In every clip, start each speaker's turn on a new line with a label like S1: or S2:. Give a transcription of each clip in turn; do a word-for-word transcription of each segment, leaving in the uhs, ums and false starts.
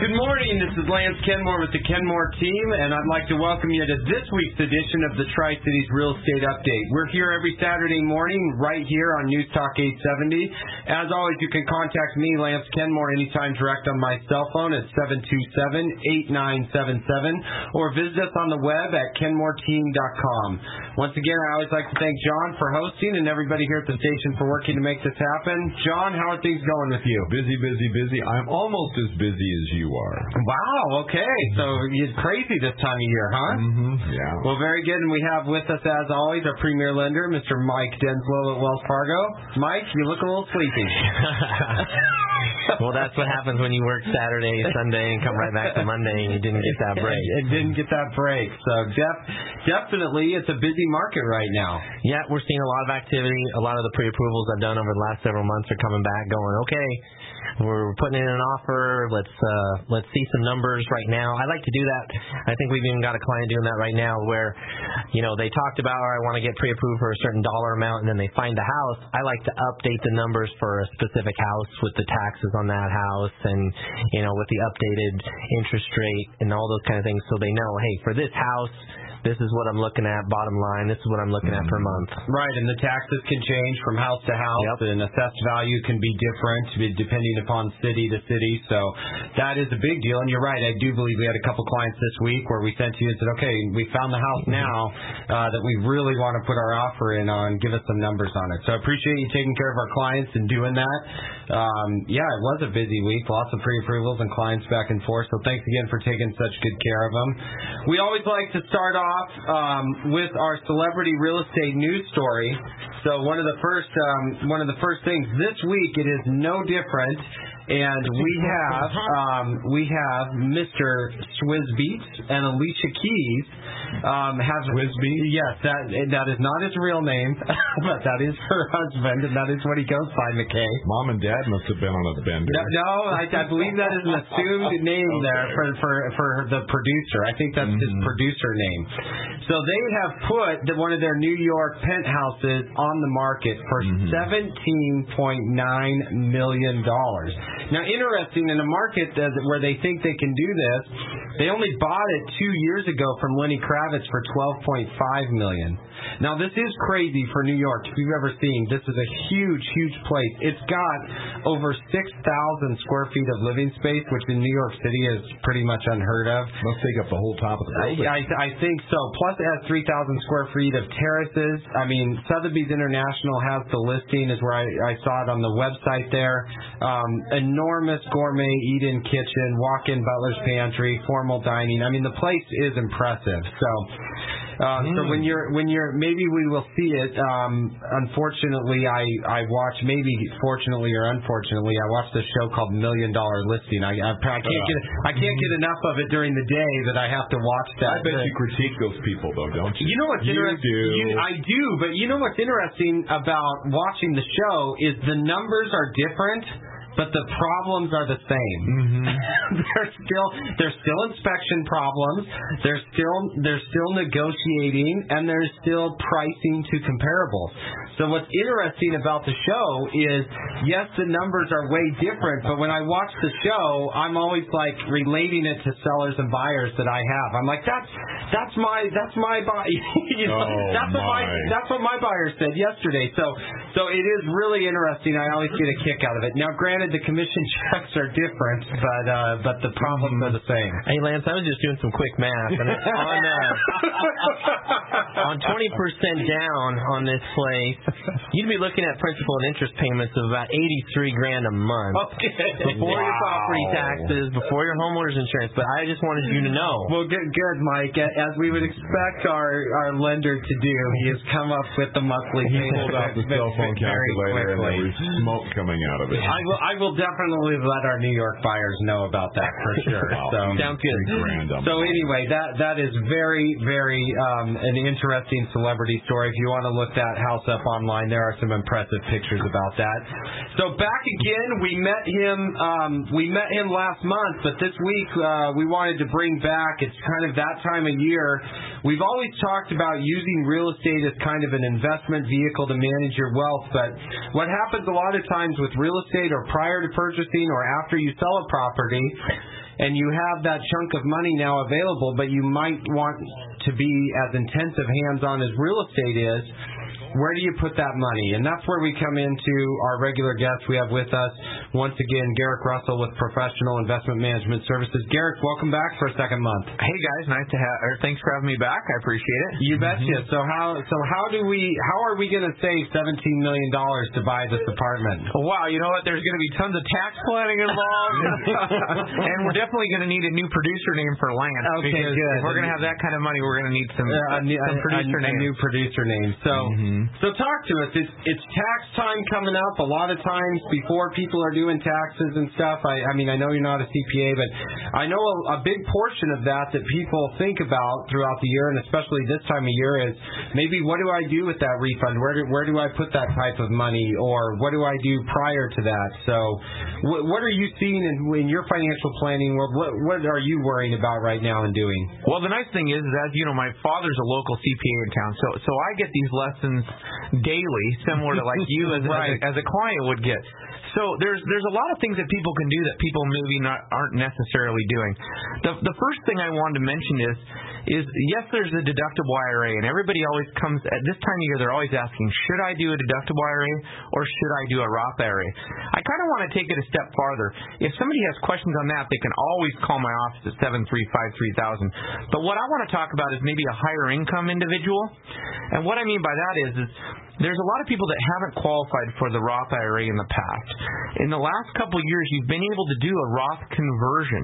S1: Good morning, this is Lance Kenmore with the Kenmore team, and I'd like to welcome you to this week's edition of the Tri-Cities Real Estate Update. We're here every Saturday morning right here on News Talk eight seventy. As always, you can contact me, Lance Kenmore, anytime direct on my cell phone at seven two seven, eight nine seven seven, or visit us on the web at kenmore team dot com. Once again, I always like to thank John for hosting and everybody here at the station for working to make this happen. John, how are things going with you?
S2: Busy, busy, busy. I'm almost as busy as you are.
S1: Wow, okay. So it's crazy this time of year, huh?
S2: Mm-hmm. Yeah.
S1: Well, very good. And we have with us, as always, our premier lender, Mister Mike Denslow at Wells Fargo. Mike, you look a little sleepy.
S3: Well, that's what happens when you work Saturday, Sunday, and come right back to Monday, and you didn't get that break.
S1: It didn't get that break. So def- definitely, it's a busy market right now.
S3: Yeah, we're seeing a lot of activity. A lot of the pre-approvals I've done over the last several months are coming back going, okay, we're putting in an offer. Let's uh, let's see some numbers right now. I like to do that. I think we've even got a client doing that right now where, you know, they talked about, or I want to get pre-approved for a certain dollar amount, and then they find the house. I like to update the numbers for a specific house with the taxes on that house and, you know, with the updated interest rate and all those kind of things so they know, hey, for this house, this is what I'm looking at, bottom line. This is what I'm looking at per month.
S1: Right, and the taxes can change from house to house, yep. and assessed value can be different depending upon city to city. So that is a big deal. And you're right, I do believe we had a couple clients this week where we sent to you and said, okay, we found the house now uh, that we really want to put our offer in on. Give us some numbers on it. So I appreciate you taking care of our clients and doing that. Um, yeah, it was a busy week. Lots of pre-approvals and clients back and forth. So thanks again for taking such good care of them. We always like to start off Um, with our celebrity real estate news story. So one of the first um, one of the first things this week, it is no different, and we have um, we have Mister Swizz Beatz and Alicia Keys um, have
S2: Swizz Beatz?
S1: Yes, that that is not his real name, but that is her husband, and that is what he goes by, McKay.
S2: Mom and Dad must have been on a bender.
S1: No, no I, I believe that is an assumed name okay. there for, for for the producer. I think that's mm-hmm. his producer name. So they have put the, one of their New York penthouses on the market for mm-hmm. seventeen point nine million dollars. Now, interesting, in a market that, where they think they can do this, they only bought it two years ago from Lenny Kravitz for twelve point five million dollars. Now, this is crazy for New York. If you've ever seen, this is a huge, huge place. It's got over six thousand square feet of living space, which in New York City is pretty much unheard of.
S2: Must take up the whole top of the building.
S1: I, I, I think so. Plus, it has three thousand square feet of terraces. I mean, Sotheby's International has the listing, is where I, I saw it on the website there. Um, enormous gourmet eat-in kitchen, walk-in butler's pantry, formal dining. I mean, the place is impressive. So... Uh, mm. So when you're, when you're, maybe we will see it. Um, unfortunately, I, I watch, maybe fortunately or unfortunately, I watched a show called Million Dollar Listing. I, I, I can't get, I can't get enough of it during the day that I have to watch that.
S2: I bet you critique those people, though, don't you?
S1: You know what's
S2: you
S1: interesting?
S2: Do.
S1: You, I do, but you know what's interesting about watching the show is the numbers are different, but the problems are the same.
S2: Mm-hmm.
S1: There's still there's still inspection problems. There's still there's still negotiating, and there's still pricing to comparables. So what's interesting about the show is, yes, the numbers are way different, but when I watch the show, I'm always like relating it to sellers and buyers that I have. I'm like, that's that's my that's my buy. you know,
S2: oh,
S1: that's what my that's what my buyer said yesterday. So so it is really interesting. I always get a kick out of it. Now, granted, the commission checks are different, but uh, but the problems are the same.
S3: Hey, Lance, I was just doing some quick math, and on uh, on twenty percent down on this place, you'd be looking at principal and interest payments of about eighty-three grand a month
S1: okay.
S3: before
S2: wow.
S3: your property taxes, before your homeowner's insurance. But I just wanted you to know.
S1: Well, good, good, Mike. As we would expect our, our lender to do, he has come up with the monthly
S2: he pulled out the cell phone calculator, and there was smoke coming out of it.
S1: I will, I will definitely let our New York buyers know about that for sure.
S2: Wow.
S1: So,
S3: sounds good.
S1: So anyway, that that is very, very um, an interesting celebrity story. If you want to look that house up online, there are some impressive pictures about that. So back again, we met him. Um, we met him last month, but this week uh, we wanted to bring back. It's kind of that time of year. We've always talked about using real estate as kind of an investment vehicle to manage your wealth, but what happens a lot of times with real estate, or prior to purchasing or after you sell a property, and you have that chunk of money now available, but you might want to be as intensive hands-on as real estate is, where do you put that money? And that's where we come into our regular guest we have with us. Once again, Garrick Russell with Professional Investment Management Services. Garrick, welcome back for a second month.
S4: Hey guys, nice to have. Or thanks for having me back. I appreciate it.
S1: You betcha. Mm-hmm. So how so how do we how are we going to save seventeen million dollars to buy this apartment?
S4: Wow, you know what? There's going to be tons of tax planning involved, and we're definitely going to need a new producer name for land.
S1: Okay,
S4: because
S1: good.
S4: If we're going to have that kind of money, we're going to need some,
S1: uh, a, new,
S4: some producer
S1: a,
S4: name.
S1: A new producer name. So. Mm-hmm. So talk to us. It's, it's tax time coming up. A lot of times before people are doing taxes and stuff, I, I mean, I know you're not a C P A, but I know a, a big portion of that that people think about throughout the year, and especially this time of year, is maybe what do I do with that refund? Where do, where do I put that type of money? Or what do I do prior to that? So what, what are you seeing in, in your financial planning? What, what, what are you worrying about right now and doing?
S4: Well, the nice thing is, is as you know, my father's a local C P A in town, so so I get these lessons daily, similar to like you as, right. as, a, as a client would get. So there's there's a lot of things that people can do that people maybe not aren't necessarily doing. The the first thing I wanted to mention is is yes, there's a deductible I R A, and everybody always comes at this time of year. They're always asking, should I do a deductible I R A or should I do a Roth I R A? I kind of want to take it a step farther. If somebody has questions on that, they can always call my office at seven three five three thousand. But what I want to talk about is maybe a higher income individual, and what I mean by that is is there's a lot of people that haven't qualified for the Roth I R A in the past. In the last couple of years, you've been able to do a Roth conversion.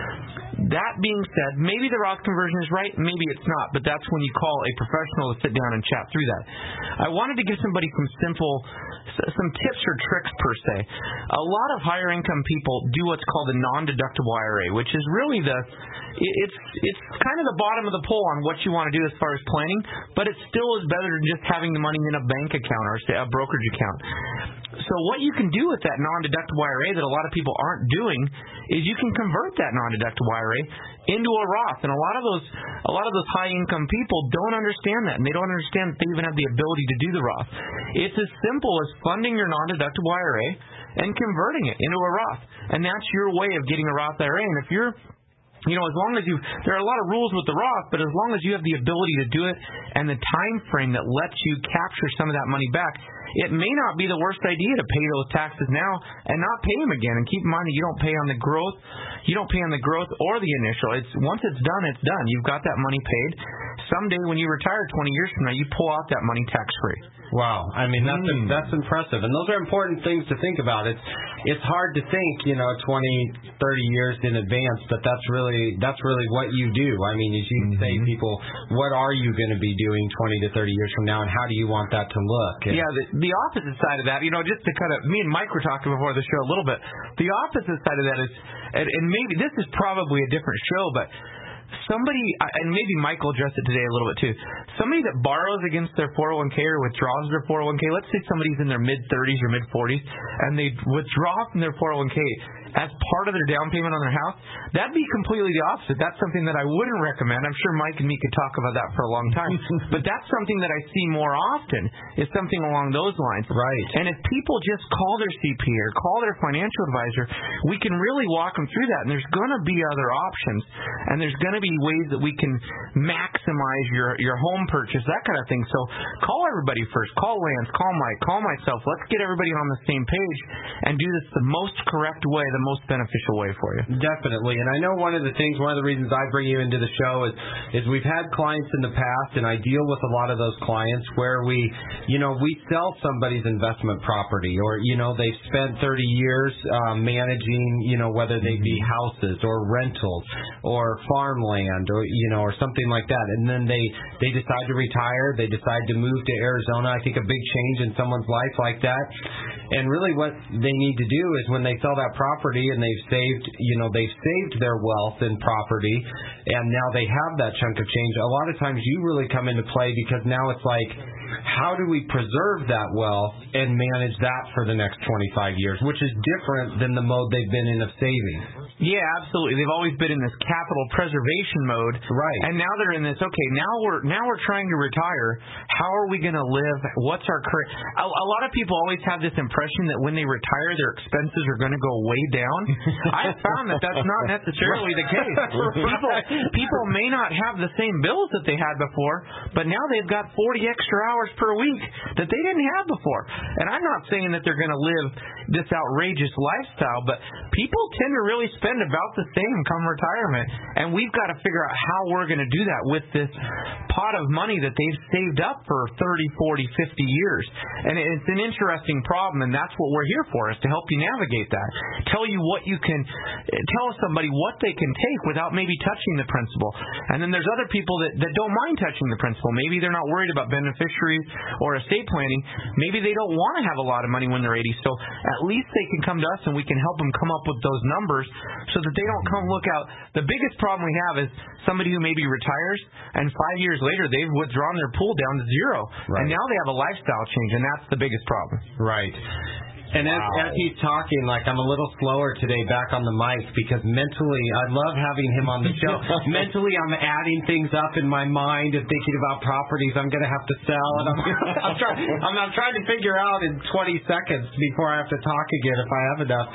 S4: That being said, maybe the Roth conversion is right, maybe it's not, but that's when you call a professional to sit down and chat through that. I wanted to give somebody some simple, some tips or tricks per se. A lot of higher income people do what's called a non-deductible I R A, which is really the It's it's kind of the bottom of the pole on what you want to do as far as planning, but it still is better than just having the money in a bank account or a brokerage account. So what you can do with that non-deductible I R A that a lot of people aren't doing is you can convert that non-deductible I R A into a Roth. And a lot of those a lot of those high-income people don't understand that, and they don't understand that they even have the ability to do the Roth. It's as simple as funding your non-deductible I R A and converting it into a Roth. And that's your way of getting a Roth I R A. And if you're You know, as long as you, there are a lot of rules with the Roth, but as long as you have the ability to do it and the time frame that lets you capture some of that money back, it may not be the worst idea to pay those taxes now and not pay them again. And keep in mind, you don't pay on the growth, you don't pay on the growth or the initial. It's once it's done, it's done. You've got that money paid. Someday when you retire twenty years from now, you pull out that money tax free.
S1: Wow, I mean that's mm. that's impressive, and those are important things to think about. It's it's hard to think, you know, twenty, thirty years in advance, but that's really that's really what you do. I mean, as you mm-hmm. say, people, what are you going to be doing twenty to thirty years from now, and how do you want that to look? And
S4: yeah, the, the opposite side of that, you know, just to kind of, me and Mike were talking before the show a little bit. The opposite side of that is, and, and maybe this is probably a different show, but somebody, and maybe Mike will address it today a little bit too, somebody that borrows against their four oh one k or withdraws their four oh one k, let's say somebody's in their mid-thirties or mid-forties, and they withdraw from their four oh one k as part of their down payment on their house, that'd be completely the opposite. That's something that I wouldn't recommend. I'm sure Mike and me could talk about that for a long time, but that's something that I see more often is something along those lines.
S1: Right.
S4: And if people just call their C P A or call their financial advisor, we can really walk them through that, and there's going to be other options, and there's going to be ways that we can maximize your your home purchase, that kind of thing. So call everybody first. Call Lance, call Mike, call myself. Let's get everybody on the same page and do this the most correct way, the most beneficial way for you.
S1: Definitely. And I know one of the things, one of the reasons I bring you into the show is is we've had clients in the past, and I deal with a lot of those clients where we, you know, we sell somebody's investment property, or, you know, they've spent thirty years um, managing, you know, whether they be houses or rentals or farmland or, you know, or something like that. And then they, they decide to retire. They decide to move to Arizona. I think a big change in someone's life like that. And really what they need to do is when they sell that property and they've saved, you know, they've saved their wealth in property, and now they have that chunk of change, a lot of times you really come into play, because now it's like, how do we preserve that wealth and manage that for the next twenty-five years, which is different than the mode they've been in of saving.
S4: Yeah, absolutely. They've always been in this capital preservation mode,
S1: right?
S4: And now they're in this. Okay, now we're now we're trying to retire. How are we going to live? What's our current? A, a lot of people always have this impression that when they retire, their expenses are going to go way down. I found that that's not necessarily the case. People people may not have the same bills that they had before, but now they've got forty extra hours per week that they didn't have before. And I'm not saying that they're going to live this outrageous lifestyle, but people tend to really spend about the same come retirement, and we've got to figure out how we're going to do that with this pot of money that they've saved up for thirty, forty, fifty years. And it's an interesting problem, and that's what we're here for, is to help you navigate that. Tell you what you can, tell somebody what they can take without maybe touching the principal. And then there's other people that, that don't mind touching the principal. Maybe they're not worried about beneficiaries or estate planning. Maybe they don't want to have a lot of money when they're eighty, so at least they can come to us and we can help them come up with those numbers so that they don't come look out. The biggest problem we have is somebody who maybe retires and five years later they've withdrawn their pool down to zero.
S1: Right.
S4: And now they have a lifestyle change, and that's the biggest problem.
S1: Right. And as, wow. as he's talking, like, I'm a little slower today back on the mic because mentally, I love having him on the show. Mentally, I'm adding things up in my mind and thinking about properties I'm going to have to sell. And I'm, I'm, trying, I'm, I'm trying to figure out in twenty seconds before I have to talk again if I have enough.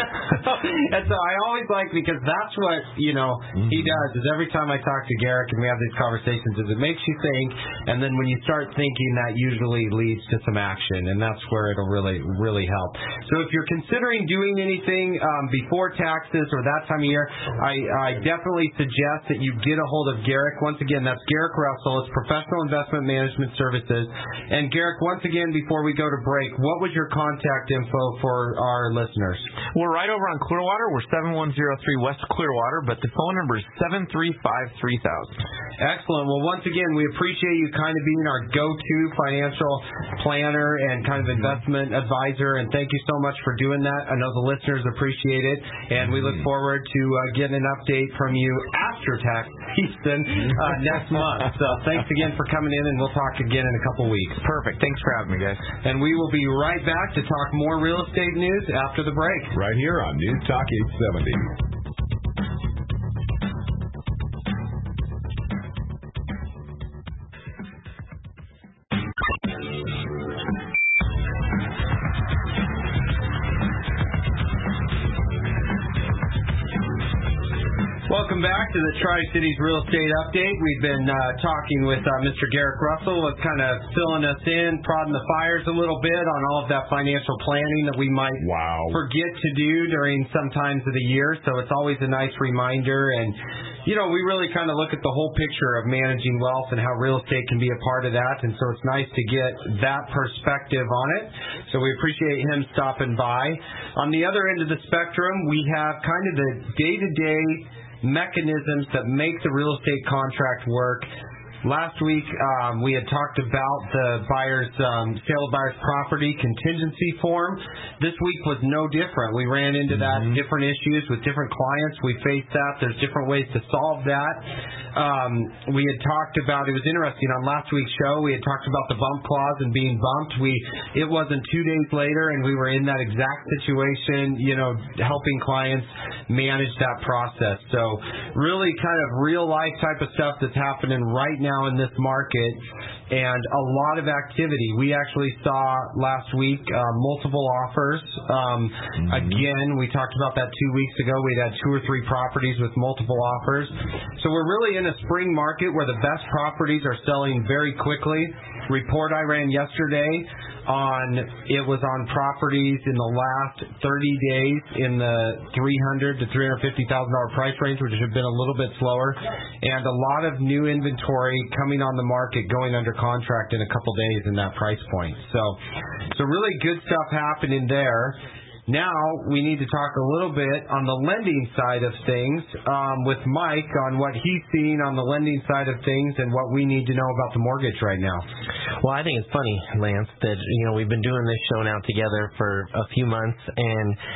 S1: And so I always like, because that's what, you know, mm-hmm. he does, is every time I talk to Garrick and we have these conversations, is it makes you think, and then when you start thinking, that usually leads to some action, and that's where it'll really, really help. So if you're considering doing anything um, before taxes or that time of year, I, I definitely suggest that you get a hold of Garrick. Once again, that's Garrick Russell. It's Professional Investment Management Services. And Garrick, once again, before we go to break, what was your contact info for our listeners?
S4: We're right over on Clearwater. We're seven one zero three West Clearwater, but the phone number is seven three five, three thousand.
S1: Excellent. Well, once again, we appreciate you kind of being our go-to financial planner and kind of investment advisor, and thank you so much for doing that. I know the listeners appreciate it, and we look forward to uh, getting an update from you after tax season uh, next month. So thanks again for coming in, and we'll talk again in a couple weeks.
S4: Perfect. Thanks for having me, guys.
S1: And we will be right back to talk more real estate news after the break.
S2: Right here on News Talk eight seventy.
S1: Welcome back to the Tri-Cities Real Estate Update. We've been uh, talking with uh, Mister Garrick Russell, uh, kind of filling us in, prodding the fires a little bit on all of that financial planning that we might
S2: wow.
S1: forget to do during some times of the year. So it's always a nice reminder. And, you know, we really kind of look at the whole picture of managing wealth and how real estate can be a part of that. And so it's nice to get that perspective on it. So we appreciate him stopping by. On the other end of the spectrum, we have kind of the day-to-day mechanisms that make the real estate contract work. Last week, um, we had talked about the buyer's um, sale of buyer's property contingency form. This week was no different. We ran into that mm-hmm. different issues with different clients. We faced that. There's different ways to solve that. Um, we had talked about, it was interesting, on last week's show, we had talked about the bump clause and being bumped. We It wasn't two days later, and we were in that exact situation, you know, helping clients manage that process. So really kind of real-life type of stuff that's happening right now now in this market, and a lot of activity. We actually saw last week uh, multiple offers. Um, mm-hmm. Again, we talked about that two weeks ago. We had two or three properties with multiple offers. So we're really in a spring market where the best properties are selling very quickly. Report I ran yesterday on it was on properties in the last thirty days in the three hundred thousand to three hundred fifty thousand dollars price range, which have been a little bit slower, and a lot of new inventory coming on the market, going under contract in a couple days in that price point. So, so really good stuff happening there. Now we need to talk a little bit on the lending side of things um, with Mike on what he's seeing on the lending side of things and what we need to know about the mortgage right now.
S3: Well, I think it's funny, Lance, that you know we've been doing this show now together for a few months, and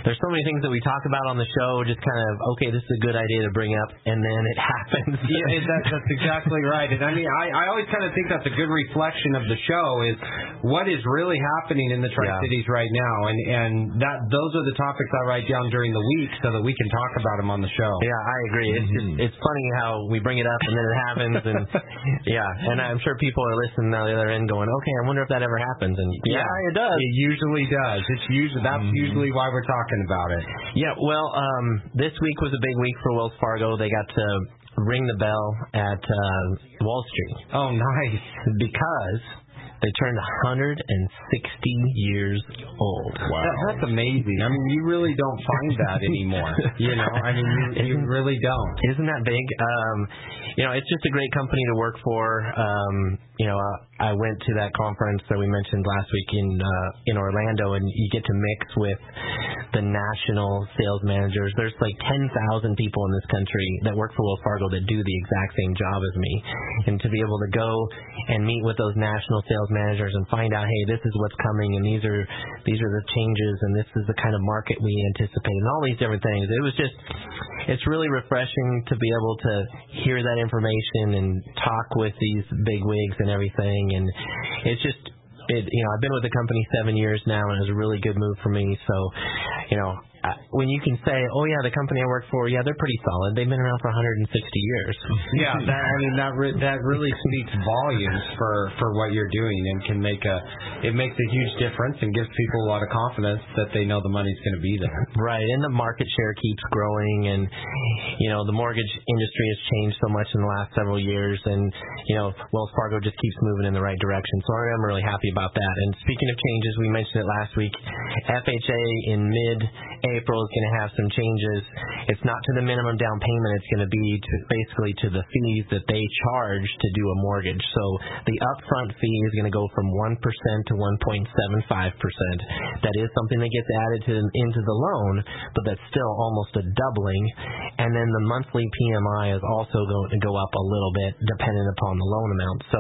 S3: there's so many things that we talk about on the show, just kind of, okay, this is a good idea to bring up, and then it happens.
S1: Yeah, that, that's exactly right. And I mean, I, I always kind of think that's a good reflection of the show is what is really happening in the Tri-Cities yeah. right now. And, and that those are the topics I write down during the week so that we can talk about them on the show.
S3: Yeah, I agree. It's just, it's funny how we bring it up and then it happens. And yeah, and I'm sure people are listening on the other end going, okay, I wonder if that ever happens. And yeah, yeah it does.
S1: It usually does. It's usually That's mm-hmm. usually why we're talking about it.
S3: Yeah, well, um, this week was a big week for Wells Fargo. They got to ring the bell at uh, Wall Street.
S1: Oh, nice.
S3: Because they turned one hundred sixty years old.
S1: Wow. That, that's amazing. I mean, you really don't find that anymore. You know, I mean, you, you really don't.
S3: Isn't that big? Um, you know, it's just a great company to work for. Um, you know, uh, I went to that conference that we mentioned last week in uh, in Orlando, and you get to mix with the national sales managers. There's like ten thousand people in this country that work for Wells Fargo that do the exact same job as me. And to be able to go and meet with those national sales managers and find out, hey, this is what's coming, and these are these are the changes, and this is the kind of market we anticipate, and all these different things. It was just, it's really refreshing to be able to hear that information and talk with these big wigs and everything, and it's just, it, you know, I've been with the company seven years now, and it was a really good move for me. So, you know, uh, when you can say, oh yeah, the company I work for, yeah, they're pretty solid. They've been around for one hundred sixty years.
S1: Yeah, that, I mean that re- that really speaks volumes for, for what you're doing, and can make a it makes a huge difference and gives people a lot of confidence that they know the money's going to be there.
S3: Right, and the market share keeps growing, and you know the mortgage industry has changed so much in the last several years, and you know Wells Fargo just keeps moving in the right direction. So I'm really happy about that. And speaking of changes, we mentioned it last week. F H A in mid April is going to have some changes. It's not to the minimum down payment. It's going to be to basically to the fees that they charge to do a mortgage. So the upfront fee is going to go from one percent to one point seven five percent. That is something that gets added to into the loan, but that's still almost a doubling. And then the monthly P M I is also going to go up a little bit depending upon the loan amount. So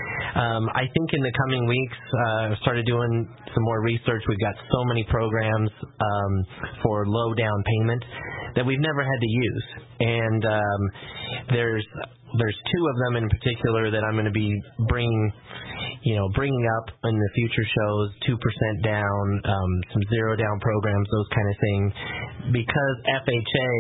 S3: um, I think in the coming weeks, uh, I've started doing some more research. We've got so many programs um, for low down payment that we've never had to use, and um, there's there's two of them in particular that I'm going to be bringing you know bringing up in the future shows. Two percent down, um, some zero down programs, those kind of things, because F H A,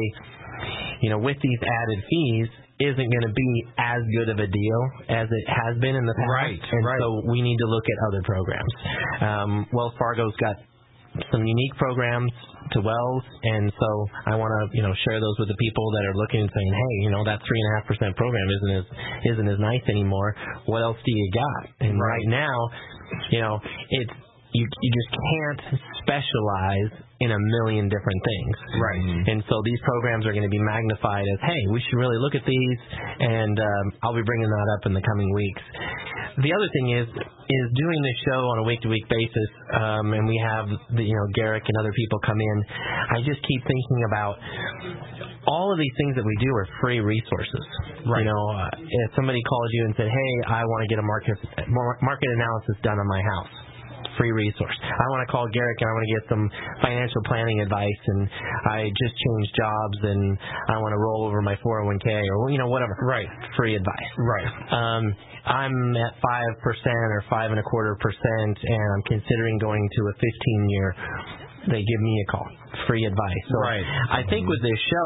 S3: you know, with these added fees, isn't going to be as good of a deal as it has been in the past.
S1: Right,
S3: and
S1: right.
S3: so we need to look at other programs. Um, Wells Fargo's got some unique programs to Wells, and so I want to, you know, share those with the people that are looking and saying, hey, you know, that three and a half percent program isn't as isn't as nice anymore. What else do you got? And right, right now, you know, it's you you just can't specialize in a million different things.
S1: Right.
S3: And so these programs are going to be magnified as, hey, we should really look at these, and um, I'll be bringing that up in the coming weeks. The other thing is is doing this show on a week-to-week basis, um, and we have the, you know Garrick and other people come in. I just keep thinking about all of these things that we do are free resources.
S1: Right.
S3: You know, uh, if somebody calls you and said, hey, I want to get a market market analysis done on my house. Free resource. I want to call Garrick and I want to get some financial planning advice, and I just changed jobs and I want to roll over my four oh one k or you know whatever.
S1: Right.
S3: Free advice.
S1: Right.
S3: Um, I'm at five percent or five and a quarter percent, and I'm considering going to a fifteen year. They give me a call. Free advice. So
S1: right.
S3: I think with this show,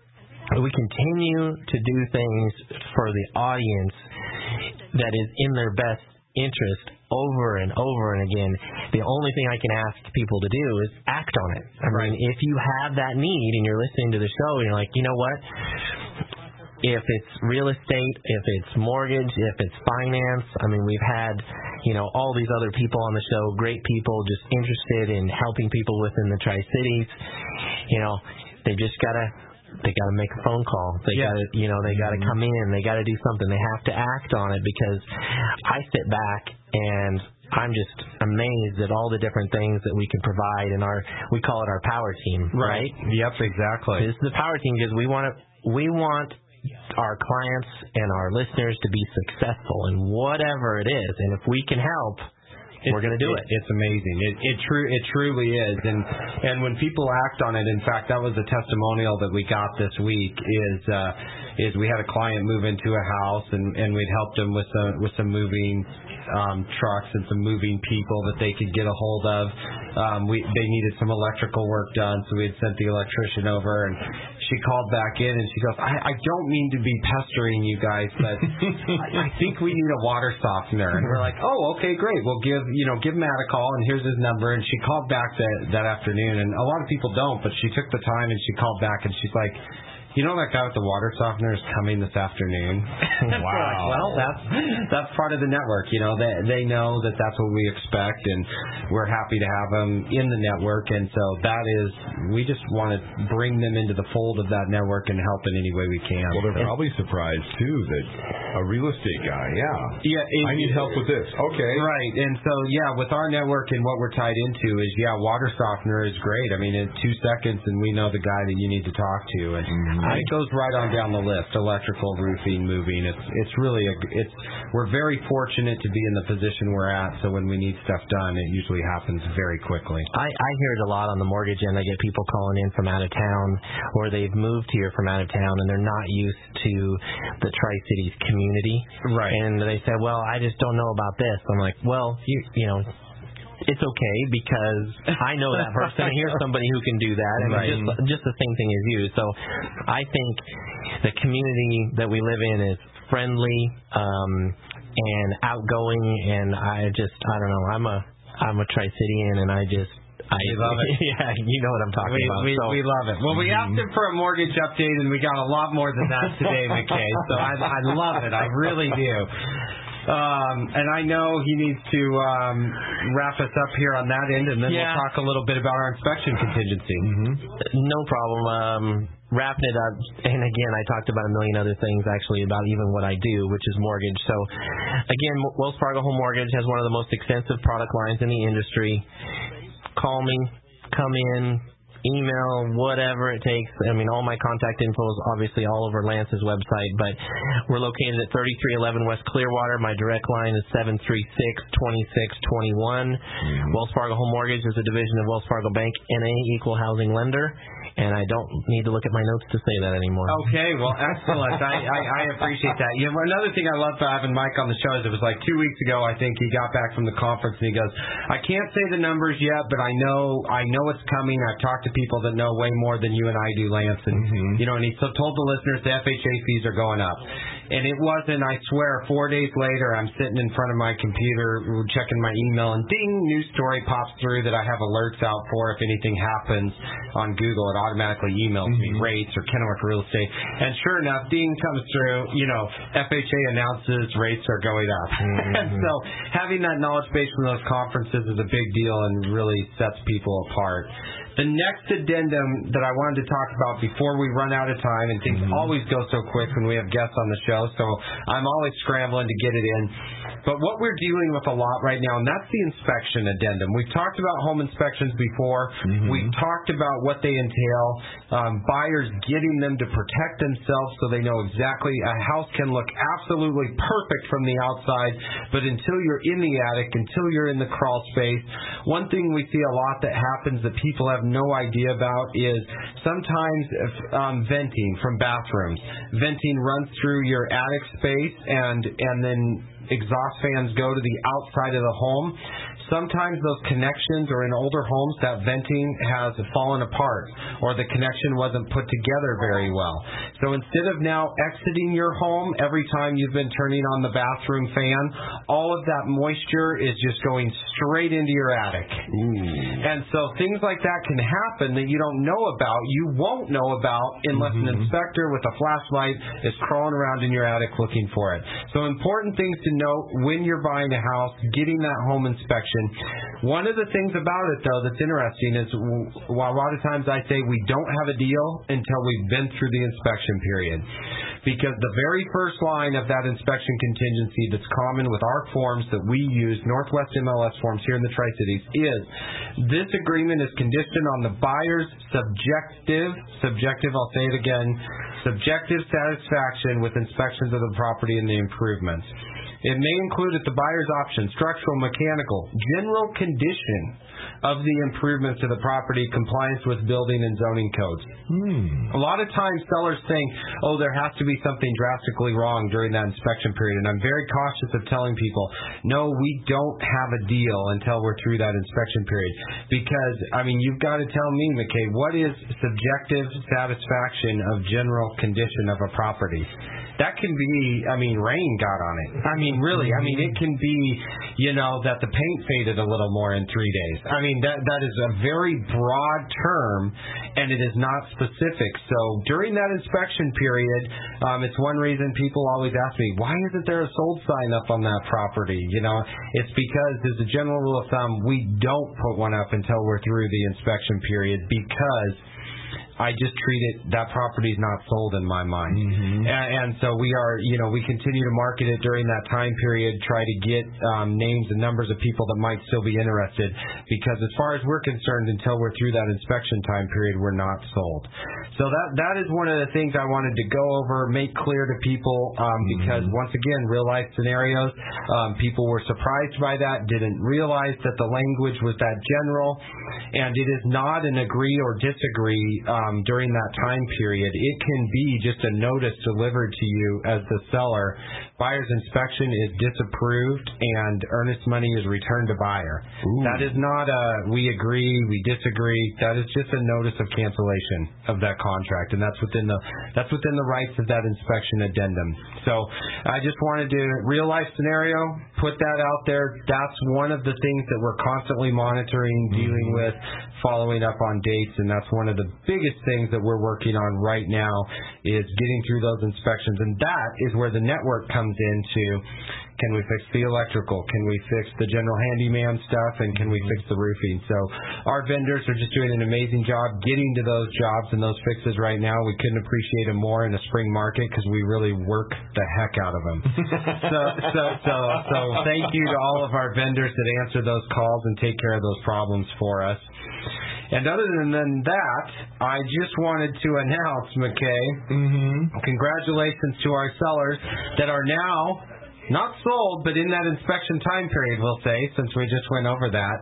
S3: we continue to do things for the audience that is in their best interest over and over and again. The only thing I can ask people to do is act on it. I mean, if you have that need and you're listening to the show and you're like, you know what? If it's real estate, if it's mortgage, if it's finance, I mean, we've had, you know, all these other people on the show, great people just interested in helping people within the Tri-Cities. You know, they just got to They got to make a phone call. They yeah. got to, you know, they got to come in. They got to do something. They have to act on it, because I sit back and I'm just amazed at all the different things that we can provide in our, we call it our power team, right? right?
S1: Yep, exactly.
S3: This is the power team because we want to, we want our clients and our listeners to be successful in whatever it is, and if we can help, It's, we're going to do it.
S1: it. It's amazing. It it true it truly is. And and when people act on it, in fact, that was a testimonial that we got this week. Is uh, is we had a client move into a house, and, and we'd helped them with some with some moving um, trucks and some moving people that they could get a hold of. Um, we they needed some electrical work done, so we had sent the electrician over, and she called back in and she goes, I, I don't mean to be pestering you guys, but I, I think we need a water softener. And we're like, oh, okay, great. We'll give you know give Matt a call, and here's his number. And she called back that that afternoon, and a lot of people don't, but she took the time and she called back, and she's like, you know that guy with the water softener is coming this afternoon.
S2: Wow.
S1: Like, well, that's that's part of the network. You know, they they know that that's what we expect, and we're happy to have them in the network. And so that is, we just want to bring them into the fold of that network and help in any way we can.
S2: Well, they're probably surprised too that a real estate guy, yeah,
S1: yeah, it,
S2: I need help with this. Okay,
S1: right. And so yeah, with our network and what we're tied into is yeah, water softener is great. I mean, in two seconds, and we know the guy that you need to talk to, and. Mm-hmm. It goes right on down the list. Electrical, roofing, moving. It's it's really a it's we're very fortunate to be in the position we're at. So when we need stuff done, it usually happens very quickly.
S3: I, I hear it a lot on the mortgage end. I get people calling in from out of town, or they've moved here from out of town, and they're not used to the Tri-Cities community.
S1: Right.
S3: And they say, well, I just don't know about this. I'm like, well, you you know. It's okay because I know that person. Here's somebody who can do that. And right. just, just the same thing as you. So I think the community that we live in is friendly um, and outgoing. And I just, I don't know. I'm a, I'm a Tri-Citian, and I just. I
S1: we love it.
S3: Yeah, you know what I'm talking
S1: we,
S3: about.
S1: We,
S3: so.
S1: we love it. Well, we asked him for a mortgage update, and we got a lot more than that today, McKay. So I, I love it. I really do. Um, and I know he needs to um, wrap us up here on that end, and then yeah. we'll talk a little bit about our inspection contingency.
S3: Mm-hmm. No problem. Um, wrapping it up, and again, I talked about a million other things, actually, about even what I do, which is mortgage. So, again, Wells Fargo Home Mortgage has one of the most extensive product lines in the industry. Call me, come in, email, whatever it takes. I mean, all my contact info is obviously all over Lance's website, but we're located at thirty-three eleven West Clearwater. My direct line is seven three six, two six two one. Mm-hmm. Wells Fargo Home Mortgage is a division of Wells Fargo Bank, N A Equal Housing Lender, and I don't need to look at my notes to say that anymore.
S1: Okay, well, excellent. I, I, I appreciate that. You know, another thing I love about having Mike on the show is it was like two weeks ago, I think he got back from the conference, and he goes, I can't say the numbers yet, but I know I know it's coming. I've talked to people that know way more than you and I do, Lance. And, mm-hmm. you know, and he so told the listeners the F H A fees are going up. And it wasn't, I swear, four days later, I'm sitting in front of my computer checking my email, and ding, news story pops through that I have alerts out for if anything happens on Google. It automatically emails mm-hmm. me rates or Kennewick Real Estate. And sure enough, ding comes through, you know, F H A announces rates are going up. Mm-hmm. And so having that knowledge base from those conferences is a big deal and really sets people apart. The next addendum that I wanted to talk about before we run out of time, and things mm-hmm. always go so quick when we have guests on the show, so I'm always scrambling to get it in. But what we're dealing with a lot right now, and that's the inspection addendum. We've talked about home inspections before. Mm-hmm. We've talked about what they entail, um, buyers getting them to protect themselves so they know exactly a house can look absolutely perfect from the outside, but until you're in the attic, until you're in the crawl space, one thing we see a lot that happens that people have no idea about is sometimes um, venting from bathrooms. Venting runs through your attic space, and and then exhaust fans go to the outside of the home. Sometimes those connections, or in older homes, that venting has fallen apart, or the connection wasn't put together very well. So instead of now exiting your home every time you've been turning on the bathroom fan, all of that moisture is just going straight into your attic. Mm. And so things like that can happen that you don't know about, you won't know about unless mm-hmm. an inspector with a flashlight is crawling around in your attic looking for it. So important things to note when you're buying a house, getting that home inspection. One of the things about it, though, that's interesting is while a lot of times I say we don't have a deal until we've been through the inspection period. Because the very first line of that inspection contingency that's common with our forms that we use, Northwest M L S forms here in the Tri-Cities, is this agreement is conditioned on the buyer's subjective, subjective, I'll say it again, subjective satisfaction with inspections of the property and the improvements. It may include at the buyer's option structural, mechanical, general condition of the improvements to the property, compliance with building and zoning codes.
S2: Hmm.
S1: A lot of times sellers think, oh, there has to be something drastically wrong during that inspection period. And I'm very cautious of telling people, no, we don't have a deal until we're through that inspection period. Because, I mean, you've got to tell me, McKay, what is subjective satisfaction of general condition of a property? That can be, I mean, rain got on it. I mean, really, I mean, it can be, you know, that the paint faded a little more in three days. I mean, that that is a very broad term, and it is not specific. So during that inspection period, um, it's one reason people always ask me, why isn't there a sold sign up on that property? You know, it's because, as a general rule of thumb, we don't put one up until we're through the inspection period because I just treat it, that property's not sold in my mind. Mm-hmm. And, and so we are, you know, we continue to market it during that time period, try to get um, names and numbers of people that might still be interested, because as far as we're concerned, until we're through that inspection time period, we're not sold. So that that is one of the things I wanted to go over, make clear to people, um, mm-hmm. because once again, real life scenarios, um, people were surprised by that, didn't realize that the language was that general, and it is not an agree or disagree um, Um, during that time period. It can be just a notice delivered to you as the seller. Buyer's inspection is disapproved and earnest money is returned to buyer. Ooh. That is not a we agree, we disagree. That is just a notice of cancellation of that contract, and that's within the that's within the rights of that inspection addendum. So I just wanted to, real life scenario, put that out there. That's one of the things that we're constantly monitoring, dealing with, following up on dates, and that's one of the biggest things that we're working on right now is getting through those inspections. And that is where the network comes into, can we fix the electrical? Can we fix the general handyman stuff? And can we fix the roofing? So our vendors are just doing an amazing job getting to those jobs and those fixes right now. We couldn't appreciate them more in a spring market because we really work the heck out of them. so, so, so, so thank you to all of our vendors that answer those calls and take care of those problems for us. And other than that, I just wanted to announce, McKay, mm-hmm. congratulations to our sellers that are now not sold, but in that inspection time period, we'll say, since we just went over that.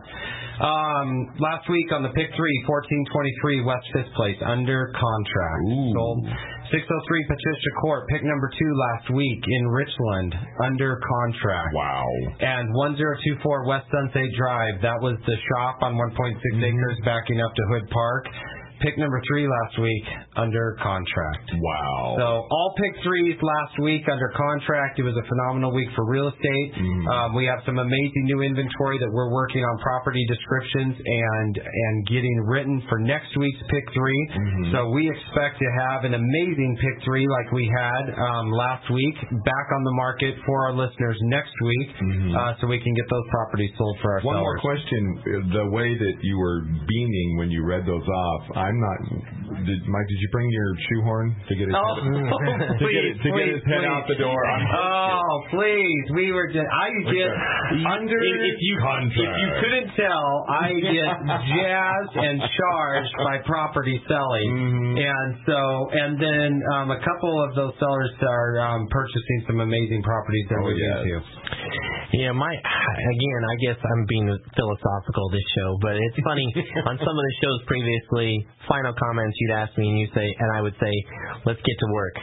S1: Um, last week on the pick three, fourteen twenty-three West fifth Place, under contract. Ooh. Sold six oh three Patricia Court, pick number two last week in Richland, under contract.
S2: Wow.
S1: And one oh two four West Sunset Drive, that was the shop on one point six mm-hmm. acres backing up to Hood Park. Pick number three last week, under contract.
S2: Wow.
S1: So all pick threes last week under contract. It was a phenomenal week for real estate. Mm. Um, we have some amazing new inventory that we're working on property descriptions and and getting written for next week's pick three. Mm-hmm. So we expect to have an amazing pick three like we had um, last week back on the market for our listeners next week, mm-hmm. uh, so we can get those properties sold for our
S2: One
S1: sellers.
S2: more question. The way that you were beaming when you read those off, I'm not. Did Mike? Did you bring your shoehorn to get his
S1: oh,
S2: head, to
S1: please,
S2: get, to
S1: please,
S2: get his head
S1: please.
S2: out the door? I'm
S1: oh, please! We were just. I get under. If, if you
S2: contract.
S1: if you couldn't tell, I get jazzed and charged by property selling, mm-hmm. and so and then um, a couple of those sellers are um, purchasing some amazing properties that
S2: oh,
S1: we're
S2: yes.
S1: into.
S3: Yeah, my again, I guess I'm being philosophical this show, but it's funny on some of the shows previously. Final comments you'd ask me and you say, and I would say, let's get to work.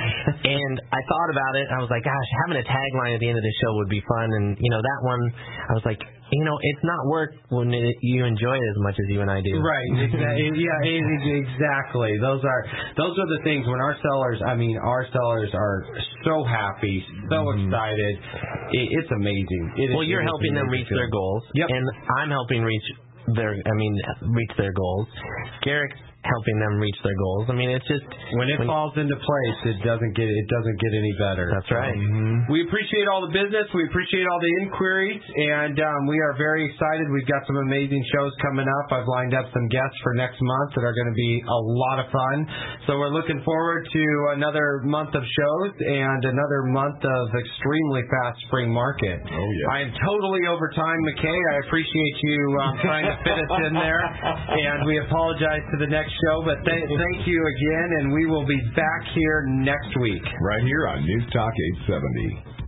S3: And I thought about it. And I was like, gosh, having a tagline at the end of the show would be fun. And you know that one, I was like, you know, it's not work when it, you enjoy it as much as you and I do.
S1: Right. Exactly. Yeah. Exactly. Those are those are the things when our sellers. I mean, our sellers are so happy, so mm-hmm. excited. It, it's amazing. It
S3: well,
S1: is,
S3: you're
S1: it
S3: helping them reach their goals.
S1: Yep.
S3: And I'm helping reach their. I mean, reach their goals. Garrick's helping them reach their goals. I mean, it's just
S1: when it when, falls into place, it doesn't get it doesn't get any better.
S3: That's right.
S1: Mm-hmm. We appreciate all the business. We appreciate all the inquiries, and um, we are very excited. We've got some amazing shows coming up. I've lined up some guests for next month that are going to be a lot of fun. So we're looking forward to another month of shows and another month of extremely fast spring market.
S2: Oh yeah.
S1: I am totally over time, McKay. I appreciate you um, trying to fit us in there, and we apologize to the next show, but th- thank you again, and we will be back here next week.
S2: Right here on News Talk eight seventy.